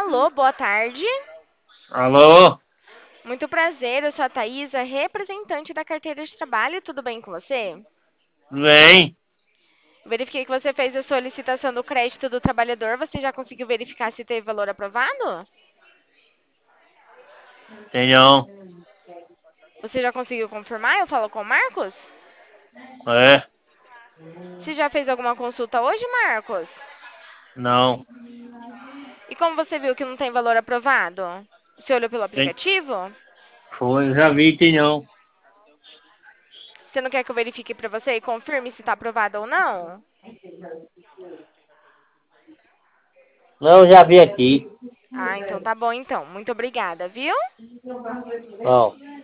Alô, boa tarde. Alô? Muito prazer, eu sou a Thaisa, representante da carteira de trabalho. Tudo bem com você? Vem? Verifiquei que você fez a solicitação do crédito do trabalhador. Você já conseguiu verificar se teve valor aprovado? Tem não. Você já conseguiu confirmar? Eu falo com o Marcos? É? Você já fez alguma consulta hoje, Marcos? Não. E como você viu que não tem valor aprovado? Você olhou pelo Tem. aplicativo? Foi, já vi, tem não. Você não quer que eu verifique para você e confirme se está aprovado ou não? Não, já vi aqui. Ah, então tá bom então. Muito obrigada, viu? Ó.